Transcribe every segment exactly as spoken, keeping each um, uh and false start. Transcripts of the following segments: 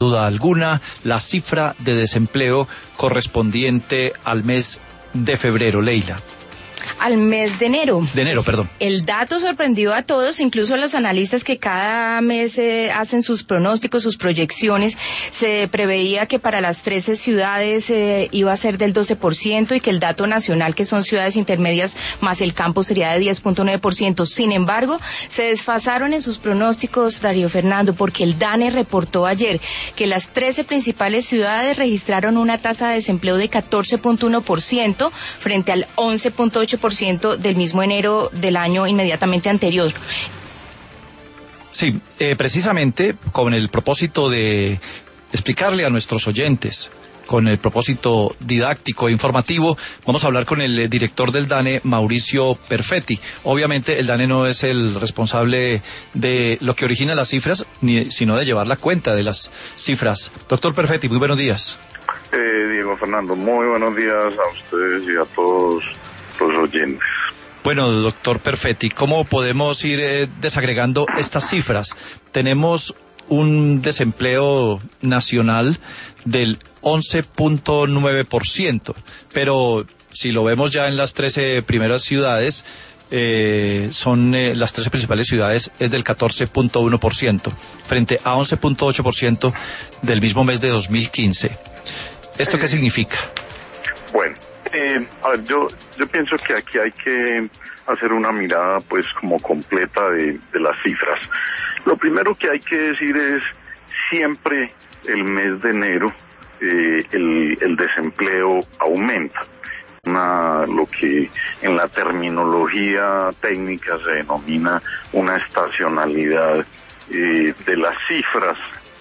duda alguna, la cifra de desempleo correspondiente al mes de febrero. Leila. Al mes de enero. De enero, perdón. El dato sorprendió a todos, incluso a los analistas que cada mes eh, hacen sus pronósticos, sus proyecciones. Se preveía que para las trece ciudades eh, iba a ser del doce por ciento y que el dato nacional, que son ciudades intermedias más el campo, sería de diez punto nueve por ciento. Sin embargo, se desfasaron en sus pronósticos, Darío Fernando, porque el DANE reportó ayer que las trece principales ciudades registraron una tasa de desempleo de catorce punto uno por ciento frente al once punto ocho por ciento del mismo enero del año inmediatamente anterior. Sí, eh, precisamente con el propósito de explicarle a nuestros oyentes, con el propósito didáctico e informativo, vamos a hablar con el director del DANE, Mauricio Perfetti. Obviamente el DANE no es el responsable de lo que origina las cifras, ni, sino de llevar la cuenta de las cifras. Doctor Perfetti, muy buenos días. Eh, Diego Fernando, muy buenos días a ustedes y a todos los oyentes. Bueno, doctor Perfetti, ¿cómo podemos ir eh, desagregando estas cifras? Tenemos un desempleo nacional del once punto nueve por ciento, pero si lo vemos ya en las trece primeras ciudades, eh, son eh, las trece principales ciudades, es del catorce punto uno por ciento, frente a once punto ocho por ciento del mismo mes de dos mil quince. ¿Esto qué significa? Bueno, eh, a ver, yo, yo pienso que aquí hay que hacer una mirada pues como completa de, de las cifras. Lo primero que hay que decir es siempre el mes de enero eh, el, el desempleo aumenta. Una, lo que en la terminología técnica se denomina una estacionalidad eh, de las cifras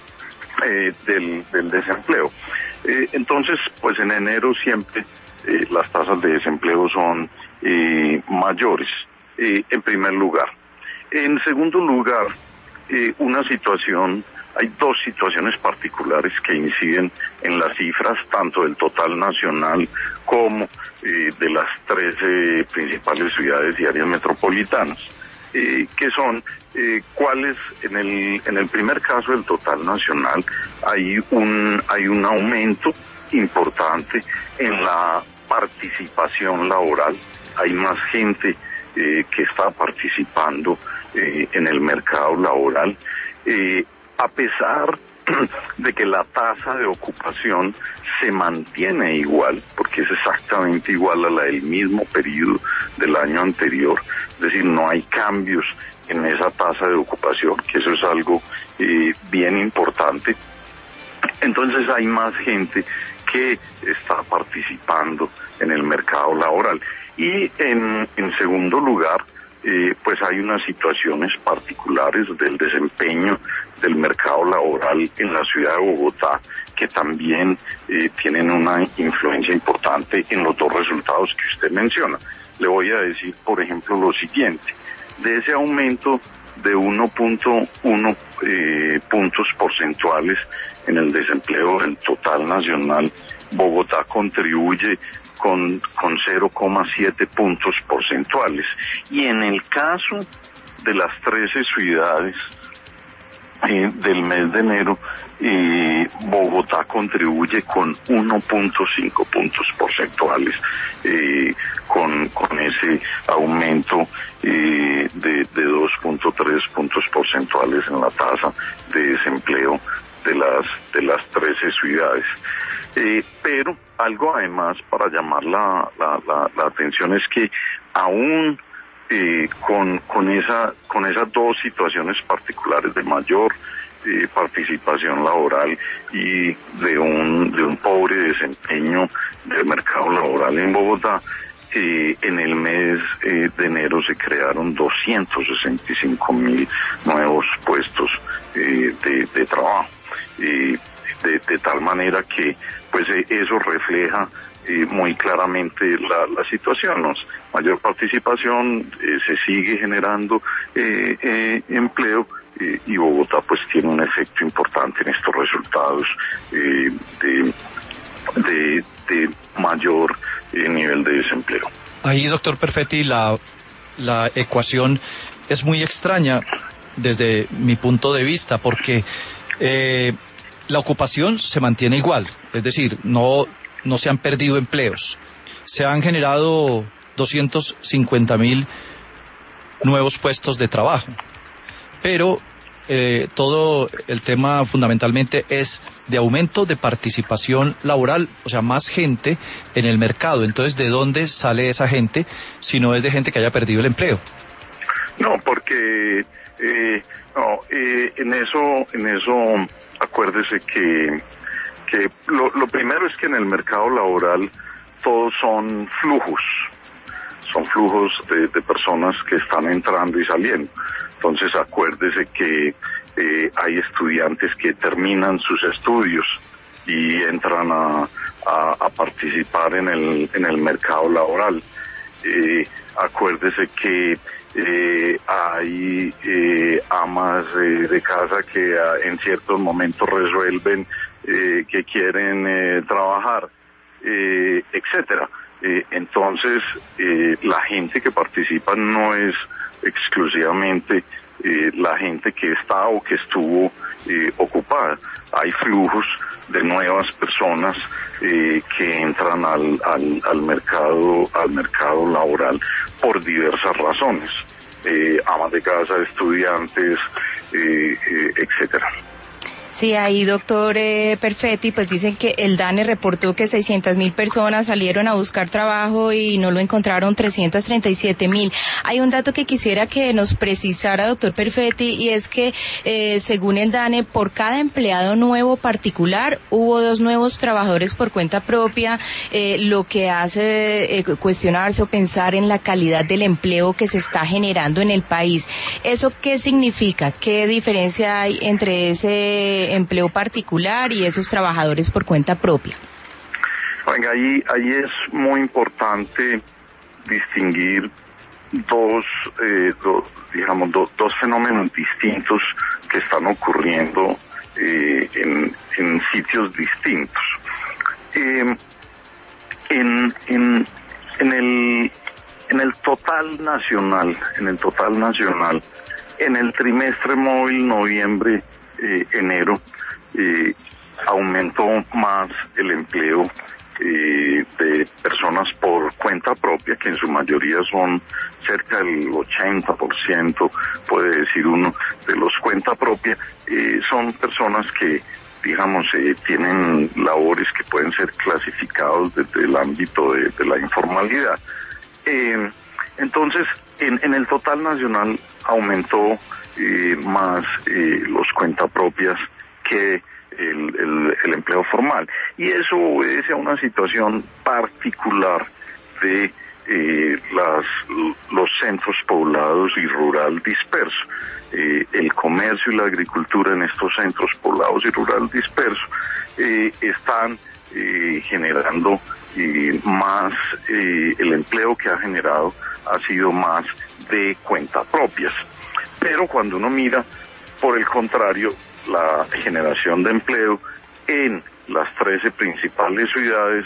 eh, del, del desempleo. Eh, entonces, pues en enero siempre eh, las tasas de desempleo son eh, mayores, eh, en primer lugar. En segundo lugar, eh, una situación, hay dos situaciones particulares que inciden en las cifras, tanto del total nacional como eh, de las trece principales ciudades y áreas metropolitanas. Eh, que son eh, cuáles en el en el primer caso del total nacional hay un hay un aumento importante en la participación laboral, hay más gente eh, que está participando eh, en el mercado laboral, eh, a pesar de que la tasa de ocupación se mantiene igual, porque es exactamente igual a la del mismo periodo del año anterior, es decir, no hay cambios en esa tasa de ocupación, que eso es algo eh, bien importante. Entonces hay más gente que está participando en el mercado laboral. Y en, en segundo lugar, Eh, pues hay unas situaciones particulares del desempeño del mercado laboral en la ciudad de Bogotá que también eh, tienen una influencia importante en los dos resultados que usted menciona. Le voy a decir, por ejemplo, lo siguiente: de ese aumento de uno punto uno eh, puntos porcentuales en el desempleo del total nacional, Bogotá contribuye con, con cero coma siete puntos porcentuales. Y en el caso de las trece ciudades eh, del mes de enero, eh, Bogotá contribuye con uno punto cinco puntos porcentuales, eh, con, con ese aumento eh, de, de dos punto tres puntos porcentuales en la tasa de desempleo de las de las trece ciudades. Eh, pero algo además para llamar la, la, la, la atención es que aún eh, con, con, esa, con esas dos situaciones particulares de mayor eh, participación laboral y de un, de un pobre desempeño del mercado laboral en Bogotá, Eh, en el mes eh, de enero se crearon doscientos sesenta y cinco mil nuevos puestos eh, de, de trabajo, eh, de, de tal manera que pues eh, eso refleja eh, muy claramente la, la situación, ¿no? Mayor participación, eh, se sigue generando eh, eh, empleo eh, y Bogotá pues tiene un efecto importante en estos resultados eh, de De, de mayor eh, nivel de desempleo. Ahí, doctor Perfetti, la, la ecuación es muy extraña desde mi punto de vista, porque eh, la ocupación se mantiene igual, es decir, no, no se han perdido empleos. Se han generado doscientos cincuenta mil nuevos puestos de trabajo, pero eh, todo el tema fundamentalmente es de aumento de participación laboral, o sea, más gente en el mercado. Entonces, ¿de dónde sale esa gente si no es de gente que haya perdido el empleo? No, porque eh, no, eh, en eso, en eso, acuérdese que que lo, lo primero es que en el mercado laboral todos son flujos, son flujos de, de personas que están entrando y saliendo. Entonces acuérdese que eh, hay estudiantes que terminan sus estudios y entran a, a, a participar en el, en el mercado laboral. Eh, acuérdese que eh, hay eh, amas eh, de casa que a, en ciertos momentos resuelven eh, que quieren eh, trabajar, eh, etcétera. Eh, entonces, eh, la gente que participa no es exclusivamente eh, la gente que está o que estuvo eh, ocupada. Hay flujos de nuevas personas eh, que entran al, al, al mercado, al mercado laboral por diversas razones, eh, amas de casa, estudiantes, eh, eh, etcétera. Sí, ahí, doctor eh, Perfetti, pues dicen que el DANE reportó que seiscientas mil personas salieron a buscar trabajo y no lo encontraron trescientos treinta y siete mil. Hay un dato que quisiera que nos precisara, doctor Perfetti, y es que eh, según el DANE, por cada empleado nuevo particular hubo dos nuevos trabajadores por cuenta propia, eh, lo que hace eh, cuestionarse o pensar en la calidad del empleo que se está generando en el país. ¿Eso qué significa? ¿Qué diferencia hay entre ese empleo particular y esos trabajadores por cuenta propia? Oiga, ahí, ahí es muy importante distinguir dos, eh, do, digamos, do, dos fenómenos distintos que están ocurriendo eh, en, en sitios distintos. Eh, en, en, en el en el total nacional, en el total nacional, en el trimestre móvil noviembre Eh, enero eh, aumentó más el empleo eh, de personas por cuenta propia, que en su mayoría son cerca del ochenta por ciento, puede decir uno, de los cuenta propia, eh, son personas que, digamos, eh, tienen labores que pueden ser clasificados desde el ámbito de, de la informalidad. Eh, entonces, en, en el total nacional aumentó Eh, más eh, los cuentapropias que el, el, el empleo formal, y eso obedece a una situación particular de eh, las los centros poblados y rural dispersos. Eh, el comercio y la agricultura en estos centros poblados y rural dispersos eh, están eh, generando eh, más, eh, el empleo que ha generado ha sido más de cuentapropias. Pero cuando uno mira, por el contrario, la generación de empleo en las trece principales ciudades,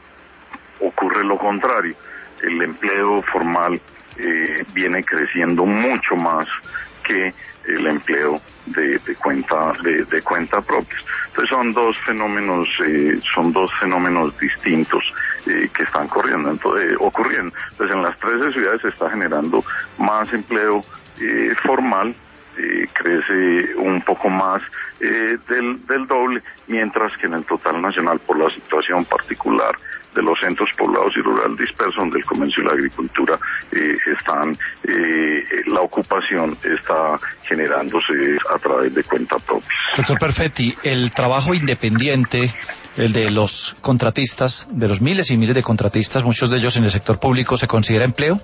ocurre lo contrario. El empleo formal eh, viene creciendo mucho más que el empleo de, de cuenta de, de cuenta propia. Entonces son dos fenómenos, eh, son dos fenómenos distintos eh, que están corriendo, entonces, eh, ocurriendo. Entonces en las trece ciudades se está generando más empleo eh, formal, eh, crece un poco más eh, del, del doble, mientras que en el total nacional, por la situación particular de los centros poblados y rural dispersos, donde el comercio y la agricultura eh, están, eh, la ocupación está generándose a través de cuenta propia. Doctor Perfetti, el trabajo independiente, el de los contratistas, de los miles y miles de contratistas, muchos de ellos en el sector público, ¿se considera empleo?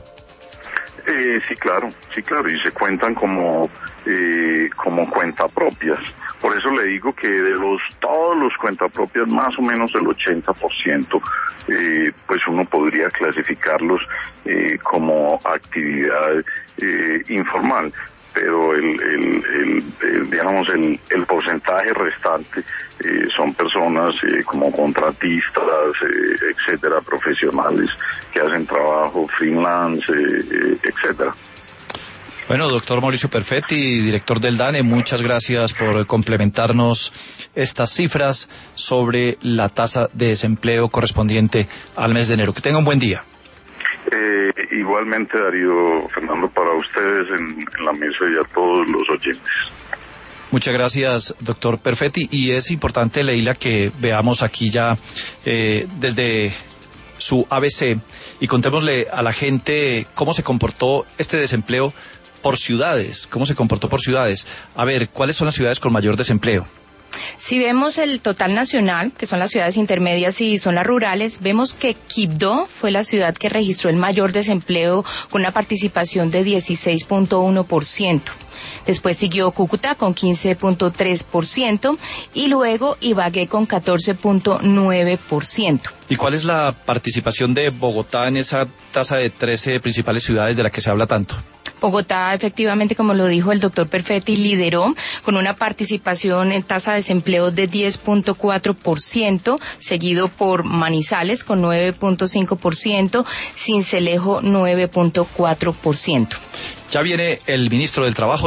Eh, sí, claro, sí, claro, y se cuentan como eh, como cuentapropias. Por eso le digo que de los todos los cuentapropias, más o menos el ochenta por ciento, eh, pues uno podría clasificarlos eh, como actividad eh, informal. Pero el, el, el, el digamos el, el porcentaje restante eh, son personas eh, como contratistas, eh, etcétera, profesionales que hacen trabajo freelance, eh, eh, etcétera. Bueno, doctor Mauricio Perfetti, director del DANE, muchas gracias por complementarnos estas cifras sobre la tasa de desempleo correspondiente al mes de enero. Que tenga un buen día. Eh, igualmente, Darío, Fernando, para ustedes en, en la mesa y a todos los oyentes. Muchas gracias, doctor Perfetti. Y es importante, Leila, que veamos aquí ya eh, desde su A B C y contémosle a la gente cómo se comportó este desempleo por ciudades, cómo se comportó por ciudades. A ver, ¿cuáles son las ciudades con mayor desempleo? Si vemos el total nacional, que son las ciudades intermedias y son las rurales, vemos que Quibdó fue la ciudad que registró el mayor desempleo con una participación de dieciséis punto uno por ciento. Después siguió Cúcuta con quince punto tres por ciento y luego Ibagué con catorce punto nueve por ciento. ¿Y cuál es la participación de Bogotá en esa tasa de trece principales ciudades de la que se habla tanto? Bogotá, efectivamente, como lo dijo el doctor Perfetti, lideró con una participación en tasa de desempleo de diez punto cuatro por ciento, seguido por Manizales con nueve punto cinco por ciento, Sincelejo nueve punto cuatro por ciento. Ya viene el ministro del Trabajo.